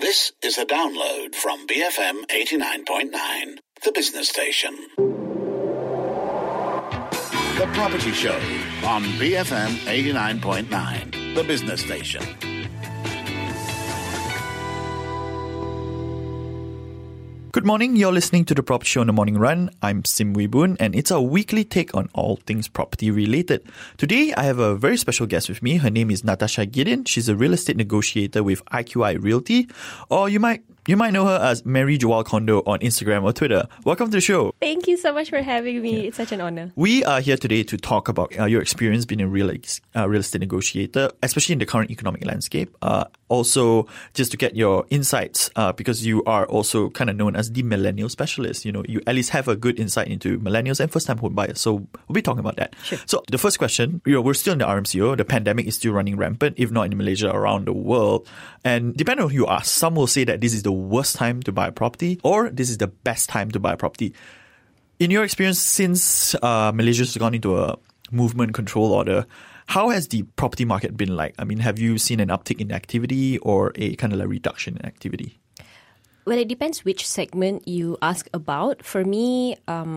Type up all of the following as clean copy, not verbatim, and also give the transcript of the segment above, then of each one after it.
This is a download from BFM 89.9, the business station. The Property Show on BFM 89.9, the business station. Good morning, you're listening to The Property Show on the Morning Run. I'm Sim Wee Boon, and it's our weekly take on all things property related. Today, I have a very special guest with me. Her name is Natasha Gideon. She's a real estate negotiator with IQI Realty, or you might know her as Mary Joelle Kondo on Instagram or Twitter. Welcome to the show. Thank you so much for having me. It's such an honor. We are here today to talk about your experience being a real estate negotiator, especially in the current economic landscape. Also, just to get your insights, because you are also kind of known as the millennial specialist. You know, you at least have a good insight into millennials and first-time home buyers. So we'll be talking about that. Sure. So the first question, we're still in the RMCO. The pandemic is still running rampant, if not in Malaysia, around the world. And depending on who you ask, some will say that this is the worst time to buy a property, or this is the best time to buy a property. In your experience, since Malaysia's gone into a movement control order, how has the property market been like? I mean, have you seen an uptick in activity or a kind of like reduction in activity? Well, it depends which segment you ask about. For me,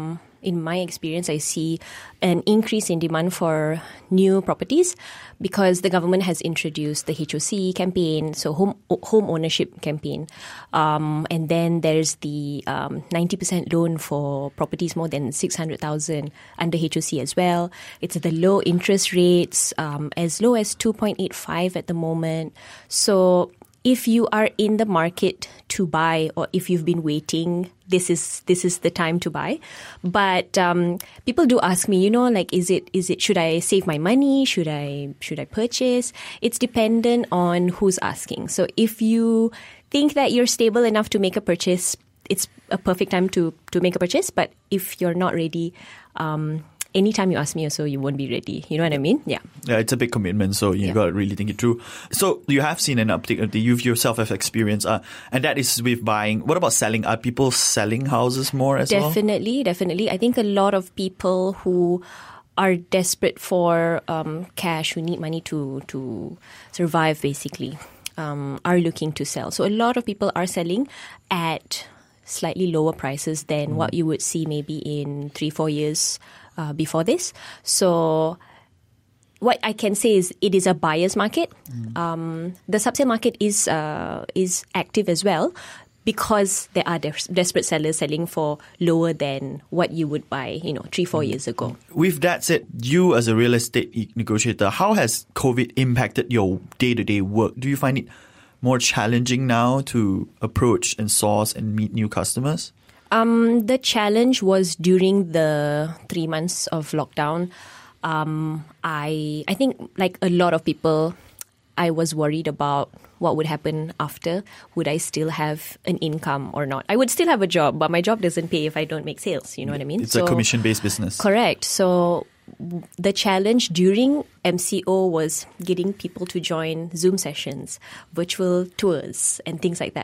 in my experience, I see an increase in demand for new properties because the government has introduced the HOC campaign, so home ownership campaign. And then there's the 90% loan for properties more than 600,000 under HOC as well. It's the low interest rates, as low as 2.85 at the moment. So if you are in the market to buy, or if you've been waiting, this is the time to buy. But people do ask me, is it should I save my money? Should I purchase? It's dependent on who's asking. So if you think that you're stable enough to make a purchase, it's a perfect time to make a purchase. But if you're not ready, anytime you ask me also, you won't be ready. You know what I mean? Yeah. Yeah, it's a big commitment, so you got to really think it through. So you have seen an uptick, you yourself have experienced, and that is with buying. What about selling? Are people selling houses more as well? Definitely. I think a lot of people who are desperate for cash, who need money to survive basically, are looking to sell. So a lot of people are selling at slightly lower prices than what you would see maybe in 3-4 years before this. So what I can say is it is a buyer's market. The subsale market is active as well because there are desperate sellers selling for lower than what you would buy, 3-4 years ago. With that said, you as a real estate negotiator, how has COVID impacted your day-to-day work? Do you find it more challenging now to approach and source and meet new customers? The challenge was during the 3 months of lockdown. I think like a lot of people, I was worried about what would happen after. Would I still have an income or not? I would still have a job, but my job doesn't pay if I don't make sales. You know what I mean? It's a commission-based business. Correct. So the challenge during MCO was getting people to join Zoom sessions, virtual tours, and things like that.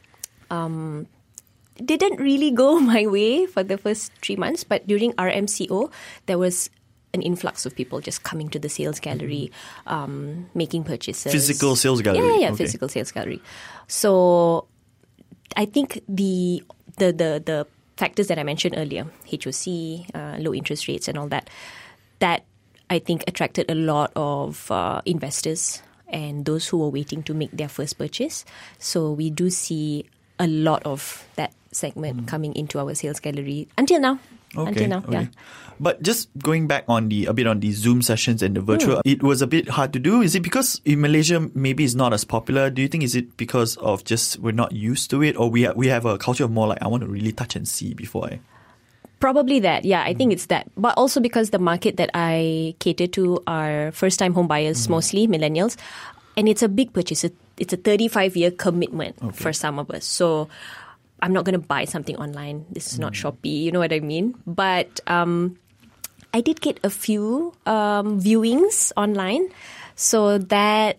Didn't really go my way for the first 3 months, but during our MCO, there was an influx of people just coming to the sales gallery, making purchases. Physical sales gallery? Yeah, okay. Physical sales gallery. So I think the factors that I mentioned earlier, HOC, low interest rates and all that I think attracted a lot of investors and those who were waiting to make their first purchase. So we do see a lot of that segment coming into our sales gallery until now. Okay. Yeah. But just going back a bit on the Zoom sessions and the virtual, it was a bit hard to do. Is it because in Malaysia maybe it's not as popular? Do you think is it because of just we're not used to it, or we have a culture of more like I want to really touch and see before I... Probably that. Yeah, I think it's that. But also because the market that I cater to are first-time home buyers, mostly millennials. And it's a big purchase. It's a 35-year commitment for some of us. So I'm not going to buy something online. This is not Shopee. You know what I mean? But I did get a few viewings online. So that's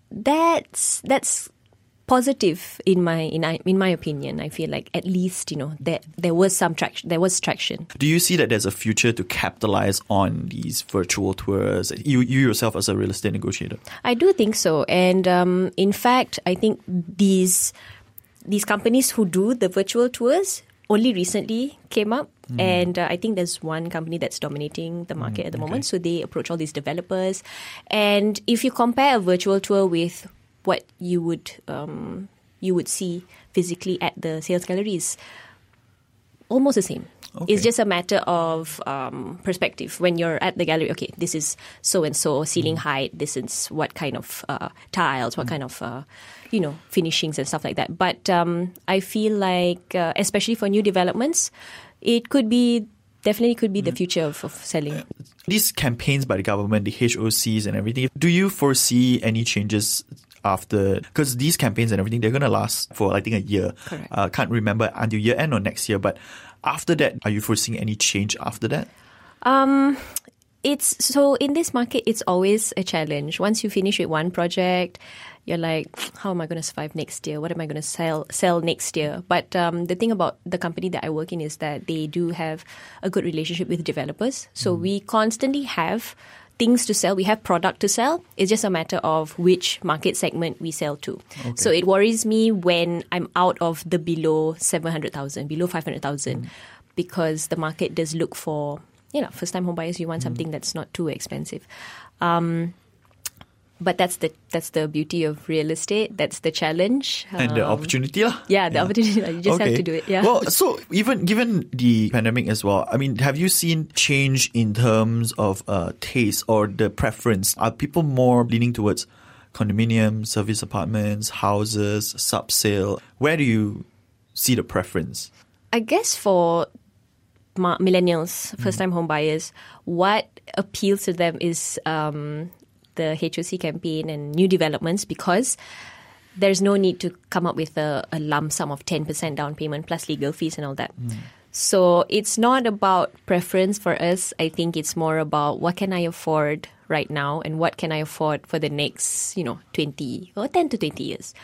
positive in my opinion. I feel like at least there was some traction. There was traction. Do you see that there's a future to capitalize on these virtual tours? You yourself as a real estate negotiator. I do think so, and in fact, I think these these companies who do the virtual tours only recently came up. And I think there's one company that's dominating the market at the moment. So they approach all these developers. And if you compare a virtual tour with what you would see physically at the sales galleries, almost the same. Okay. It's just a matter of perspective. When you're at the gallery, okay, this is so-and-so, ceiling height, this is what kind of tiles, what kind of, finishings and stuff like that. But I feel like, especially for new developments, it definitely could be the future of selling. These campaigns by the government, the HOCs and everything, do you foresee any changes after? Because these campaigns and everything, they're going to last for, I think, a year. Correct. Can't remember until year end or next year. But after that, are you foreseeing any change after that? So in this market, it's always a challenge. Once you finish with one project, you're like, how am I going to survive next year? What am I going to sell next year? But the thing about the company that I work in is that they do have a good relationship with developers. So we constantly have things to sell. We have product to sell. It's just a matter of which market segment we sell to. Okay. So it worries me when I'm out of the below 700,000, below 500,000, because the market does look for, first-time home buyers. You want something that's not too expensive. But that's the beauty of real estate. That's the challenge. And the opportunity. Yeah, the opportunity. You just have to do it. Yeah. Well, so even given the pandemic as well, I mean, have you seen change in terms of taste or the preference? Are people more leaning towards condominiums, service apartments, houses, sub-sale? Where do you see the preference? I guess for millennials, first-time home buyers, what appeals to them is the HOC campaign and new developments, because there's no need to come up with a lump sum of 10% down payment plus legal fees and all that. So it's not about preference for us. I think it's more about what can I afford right now and what can I afford for the next, 20 or 10 to 20 years.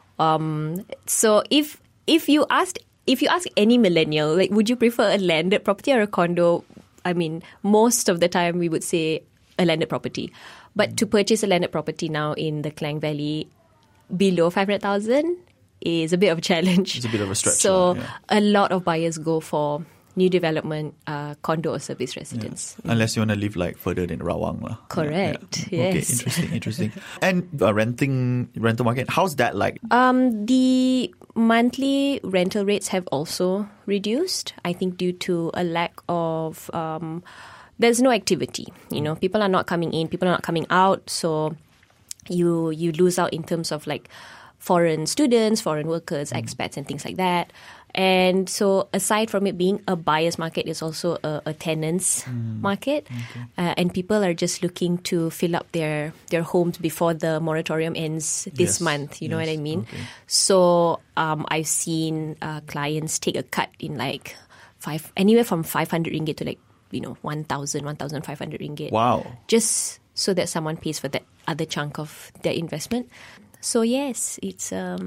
So if you ask any millennial, like, would you prefer a landed property or a condo? I mean, most of the time we would say a landed property. But to purchase a landed property now in the Klang Valley below 500,000 is a bit of a challenge. It's a bit of a stretch. So a lot of buyers go for new development, condo or service residence. Yeah. Unless you want to live like further than Rawang. Correct. Yeah. Yes. Okay, interesting. And rental market, how's that like? The monthly rental rates have also reduced, I think, due to a lack of there's no activity. People are not coming in, people are not coming out. So you lose out in terms of like foreign students, foreign workers, expats and things like that. And so aside from it being a buyer's market, it's also a tenant's market. Okay. And people are just looking to fill up their homes before the moratorium ends this month. You know what I mean? Okay. So I've seen clients take a cut in like anywhere from 500 ringgit to like 1,000, 1,500 ringgit. Wow. Just so that someone pays for that other chunk of their investment. So yes, it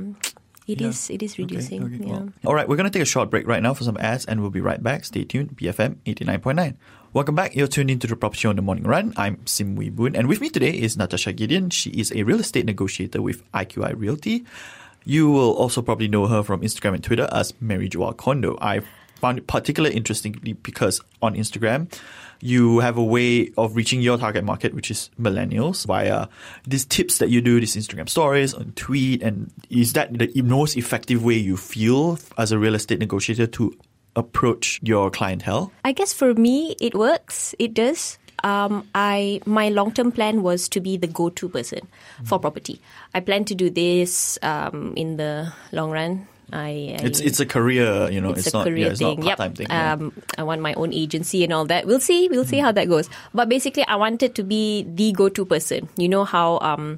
is reducing. Okay. Yeah. Well. All right, we're going to take a short break right now for some ads and we'll be right back. Stay tuned, BFM 89.9. Welcome back. You're tuned into the Property Show on the Morning Run. I'm Sim Wee Boon, and with me today is Natasha Gideon. She is a real estate negotiator with IQI Realty. You will also probably know her from Instagram and Twitter as Mary Joelle Kondo. I found it particularly interesting because on Instagram, you have a way of reaching your target market, which is millennials, via these tips that you do, these Instagram stories, on tweet. And is that the most effective way you feel as a real estate negotiator to approach your clientele? I guess for me, it works. It does. My long-term plan was to be the go-to person for property. I plan to do this in the long run. It's a career, it's not a part-time thing. I want my own agency and all that. We'll see how that goes. But basically, I wanted to be the go-to person. You know how,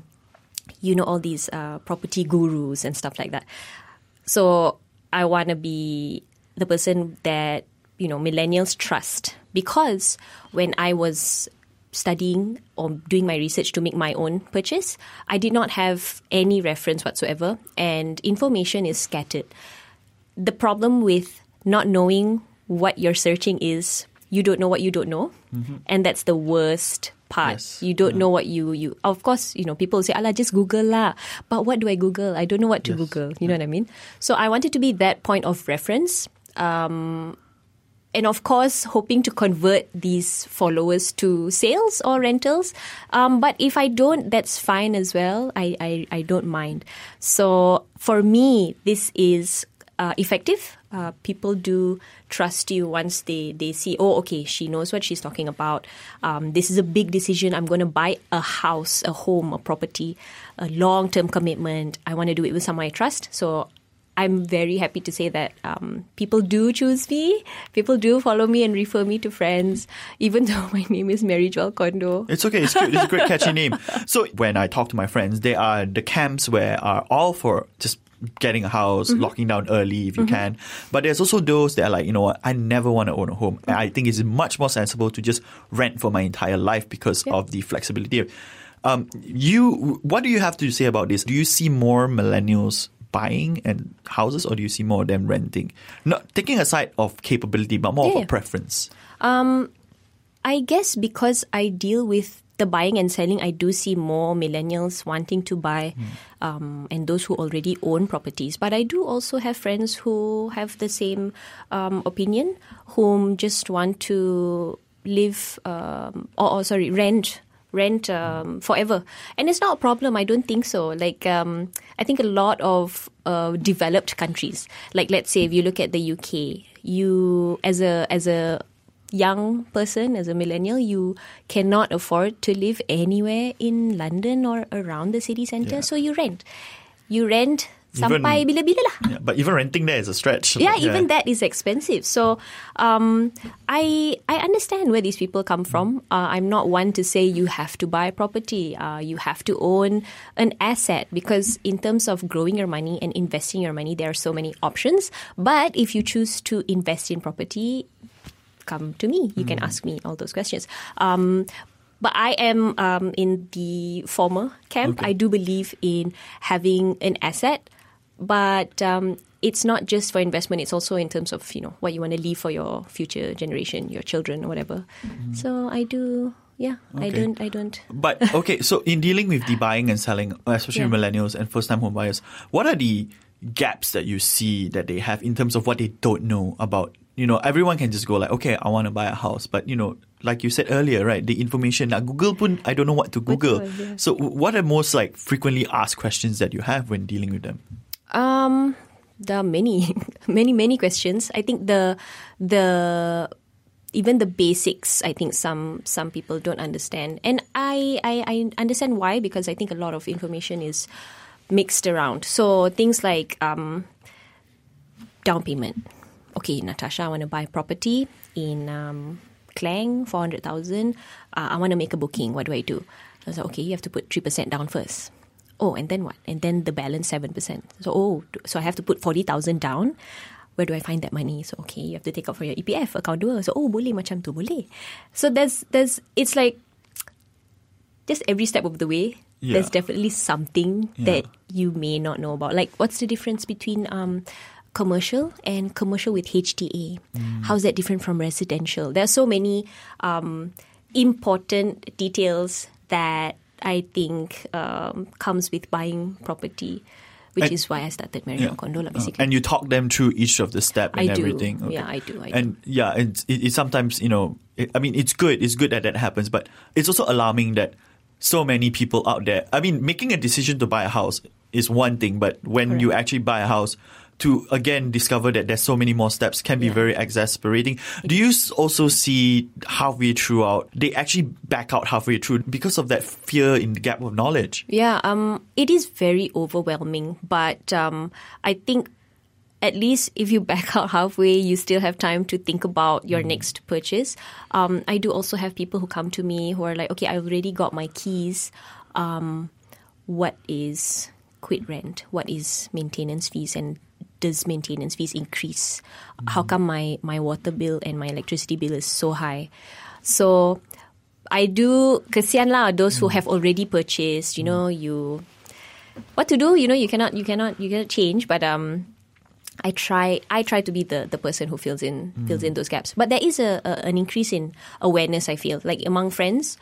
all these property gurus and stuff like that. So I want to be the person that, millennials trust. Because when I was studying or doing my research to make my own purchase, I did not have any reference whatsoever, and information is scattered. The problem with not knowing what you're searching is you don't know what you don't know, and that's the worst part. Yes. You don't know what you of course, people say, "Alah, just Google lah." But what do I Google? I don't know what to Google. You know what I mean? So I wanted to be that point of reference. And of course, hoping to convert these followers to sales or rentals. But if I don't, that's fine as well. I don't mind. So for me, this is effective. People do trust you once they see, oh, okay, she knows what she's talking about. This is a big decision. I'm going to buy a house, a home, a property, a long-term commitment. I want to do it with someone I trust. So I'm very happy to say that people do choose me. People do follow me and refer me to friends, even though my name is Mary Joel Kondo. It's okay. It's good. It's a great catchy name. So when I talk to my friends, they are the camps where are all for just getting a house, locking down early if you can. But there's also those that are like, you know what, I never want to own a home. I think it's much more sensible to just rent for my entire life because of the flexibility. What do you have to say about this? Do you see more millennials buying and houses, or do you see more of them renting? Not taking aside of capability, but more of a preference. I guess because I deal with the buying and selling, I do see more millennials wanting to buy and those who already own properties. But I do also have friends who have the same opinion, whom just want to live rent forever. And it's not a problem. I don't think so. Like, I think a lot of developed countries, like let's say if you look at the UK, you as a young person, as a millennial, you cannot afford to live anywhere in London or around the city centre. So you rent. Sampai bila-bila lah. Yeah, but even renting there is a stretch. Yeah, even that is expensive. So I understand where these people come from. I'm not one to say you have to buy property. You have to own an asset, because in terms of growing your money and investing your money, there are so many options. But if you choose to invest in property, come to me. You can ask me all those questions. But I am in the former camp. Okay. I do believe in having an asset. But it's not just for investment. It's also in terms of, what you want to leave for your future generation, your children or whatever. So I do, okay. I don't. But, okay, so in dealing with the buying and selling, especially millennials and first-time home buyers, what are the gaps that you see that they have in terms of what they don't know about? Everyone can just go like, okay, I want to buy a house. But, like you said earlier, right, the information, Google pun, I don't know what to Google. So what are most frequently asked questions that you have when dealing with them? There are many, many questions. I think even the basics, I think some people don't understand. And I understand why, because I think a lot of information is mixed around. So things like down payment. Okay, Natasha, I want to buy property in Klang, 400,000. I want to make a booking. What do I do? I was like, okay, you have to put 3% down first. Oh, and then what? And then the balance 7%. So I have to put 40,000 down. Where do I find that money? So okay, you have to take out from your EPF account 2. So boleh macam tu, boleh. So there's it's like just every step of the way. Yeah. There's definitely something that you may not know about. Like, what's the difference between commercial and commercial with HDA? How's that different from residential? There are so many important details that I think comes with buying property, which is why I started Mary Joel Kondo, basically. And you talk them through each of the steps and everything. Okay. Yeah, I do. And it sometimes, it's good. It's good that happens, but it's also alarming that so many people out there, making a decision to buy a house is one thing, but when you actually buy a house, to again discover that there's so many more steps can be very exasperating. Do you also see halfway throughout, they actually back out halfway through because of that fear in the gap of knowledge? Yeah, it is very overwhelming. But I think at least if you back out halfway, you still have time to think about your next purchase. I do also have people who come to me who are like, okay, I already got my keys. What is quit rent? What is maintenance fees? And does maintenance fees increase? How come my water bill and my electricity bill is so high? So I do, kesian lah those who have already purchased, what to do, you cannot change, but I try to be the person who fills in those gaps. But there is an increase in awareness, I feel, like among friends.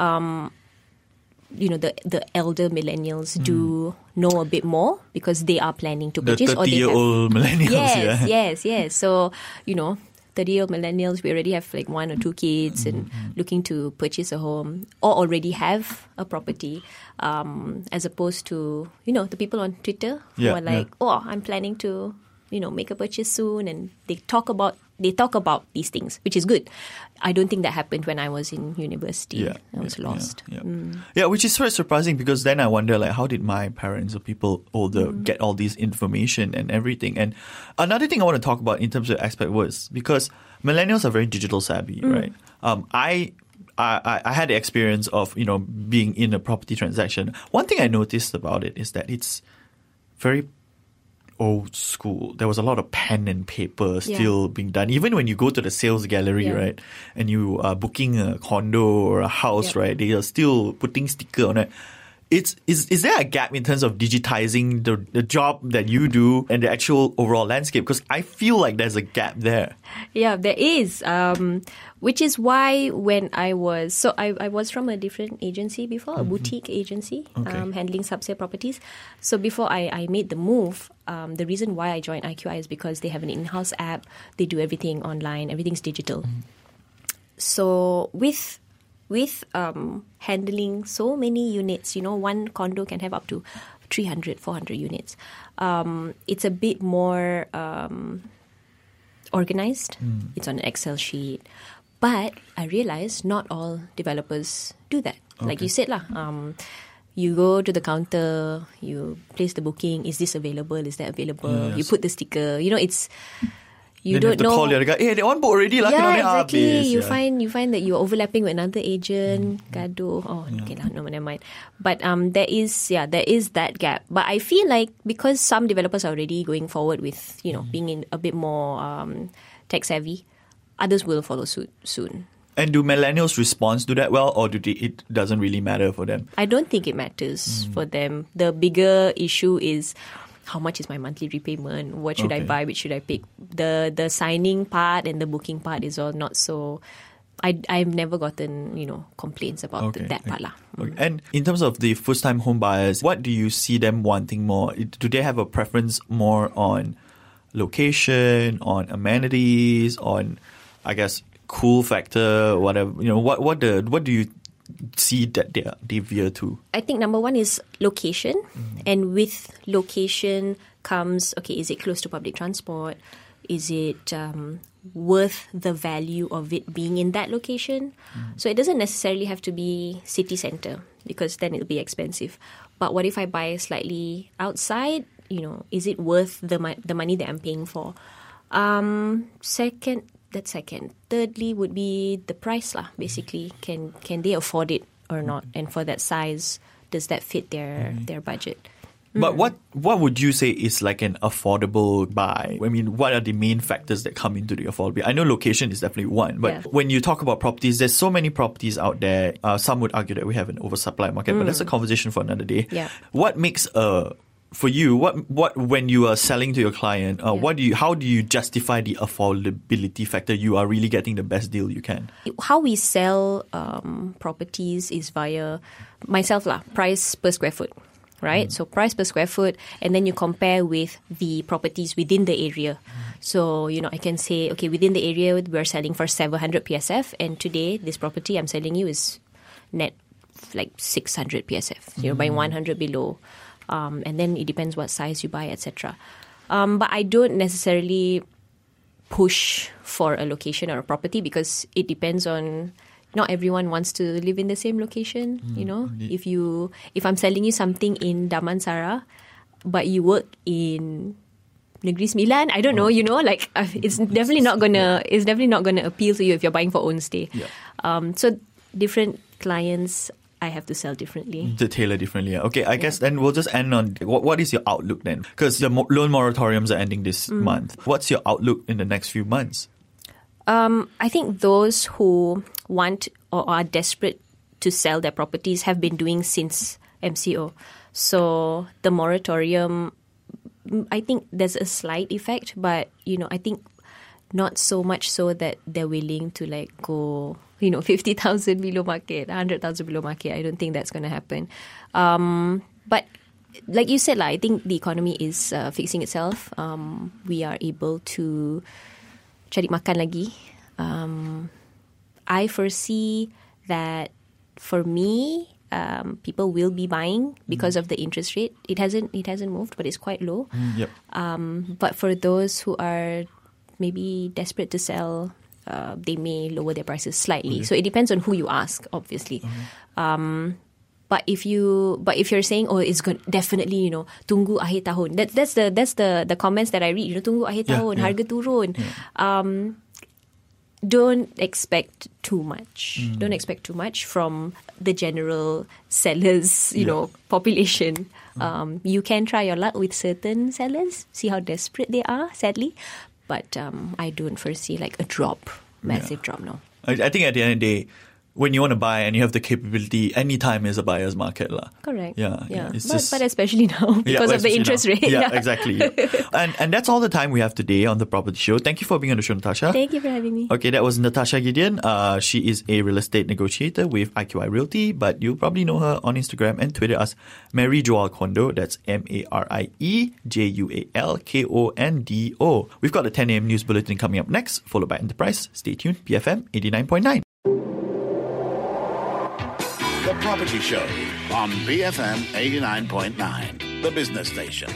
The elder millennials do know a bit more because they are planning to purchase. The 30-year-old millennials. Yes. So, 30-year-old millennials, we already have like 1 or 2 kids and looking to purchase a home or already have a property, as opposed to, the people on Twitter who are like, I'm planning to, make a purchase soon, and they talk about these things, which is good. I don't think that happened when I was in university. I was lost. Yeah, which is very surprising, because then I wonder, like, how did my parents or people older get all this information and everything? And another thing I want to talk about in terms of expat was, because millennials are very digital savvy, right? I had the experience of, being in a property transaction. One thing I noticed about it is that it's very old school. There was a lot of pen and paper still being done. Even when you go to the sales gallery, right, and you are booking a condo or a house, right, they are still putting sticker on it. Is there a gap in terms of digitizing the job that you do and the actual overall landscape? Because I feel like there's a gap there. Yeah, there is. Which is why when I was from a different agency before, a boutique agency, handling sub-sale properties. So before I made the move, the reason why I joined IQI is because they have an in-house app. They do everything online. Everything's digital. So with handling so many units, one condo can have up to 300, 400 units. It's a bit more organized. It's on an Excel sheet. But I realized not all developers do that. Like you said, you go to the counter, you place the booking. Is this available? Is that available? You put the sticker. It's... You then don't know. Call the other guy. Hey, they on board already. Exactly. You find that you're overlapping with another agent. Gaduh. Okay lah. No, never mind. But there is that gap. But I feel like because some developers are already going forward with being in a bit more tech savvy, others will follow suit soon. And do millennials respond to that well, or it doesn't really matter for them? I don't think it matters for them. The bigger issue is, how much is my monthly repayment? What should I buy? Which should I pick? The signing part and the booking part is all not so... I've never gotten, complaints about that part lah. And in terms of the first-time home buyers, what do you see them wanting more? Do they have a preference more on location, on amenities, on, I guess, cool factor, whatever? What do you see that they veer to? I think number one is location. And with location comes, is it close to public transport? Is it worth the value of it being in that location? So it doesn't necessarily have to be city centre, because then it'll be expensive. But what if I buy slightly outside? Is it worth the money that I'm paying for? Second. Thirdly would be the price lah. Basically, can they afford it or not? And for that size, does that fit their budget? But what would you say is like an affordable buy? I mean, what are the main factors that come into the affordability? I know location is definitely one, but when you talk about properties, there's so many properties out there. Some would argue that we have an oversupply market, but that's a conversation for another day. Yeah. What makes for you, what when you are selling to your client, how do you justify the affordability factor? You are really getting the best deal you can. How we sell properties is via myself price per square foot, right? So price per square foot, and then you compare with the properties within the area. So I can say, within the area we're selling for 700 PSF, and today this property I'm selling you is net like 600 PSF. So you're buying 100 below. And then it depends what size you buy, etc. But I don't necessarily push for a location or a property, because it depends on... Not everyone wants to live in the same location, If I'm selling you something in Damansara, but you work in Negeri Sembilan, I don't know, it's definitely not gonna appeal to you if you're buying for own stay. Yeah. So different clients, I have to sell differently. To tailor differently. Okay, I guess then we'll just end on what is your outlook then? Because the loan moratoriums are ending this month. What's your outlook in the next few months? I think those who want or are desperate to sell their properties have been doing since MCO. So the moratorium I think there's a slight effect, but, I think not so much so that they're willing to like go, 50,000 below market, 100,000 below market. I don't think that's going to happen. But like you said, I think the economy is fixing itself. We are able to cari makan lagi. I foresee that for me, people will be buying because of the interest rate. It hasn't moved, but it's quite low. Yep. But for those who are maybe desperate to sell, they may lower their prices slightly. So it depends on who you ask, obviously. But if you're saying, it's going definitely, tunggu akhir tahun. That's the comments that I read. Tunggu akhir tahun, harga turun. Don't expect too much. Don't expect too much from the general sellers, population. You can try your luck with certain sellers, see how desperate they are, sadly. But I don't foresee like a drop, massive drop, no. I think at the end of the day, when you want to buy and you have the capability, any time is a buyer's market. Correct. Yeah. But especially now because of the interest rate. Yeah, exactly. Yeah. And that's all the time we have today on The Property Show. Thank you for being on the show, Natasha. Thank you for having me. Okay, that was Natasha Gideon. She is a real estate negotiator with IQI Realty, but you'll probably know her on Instagram and Twitter as Mary Joal Kondo. That's MarieJualKondo. We've got the 10 a.m. news bulletin coming up next, followed by Enterprise. Stay tuned, BFM 89.9. The Property Show on BFM 89.9, the business station.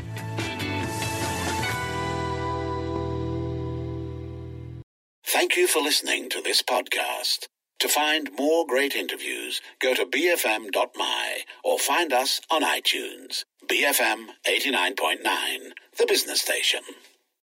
Thank you for listening to this podcast. To find more great interviews, go to bfm.my or find us on iTunes. BFM 89.9, the business station.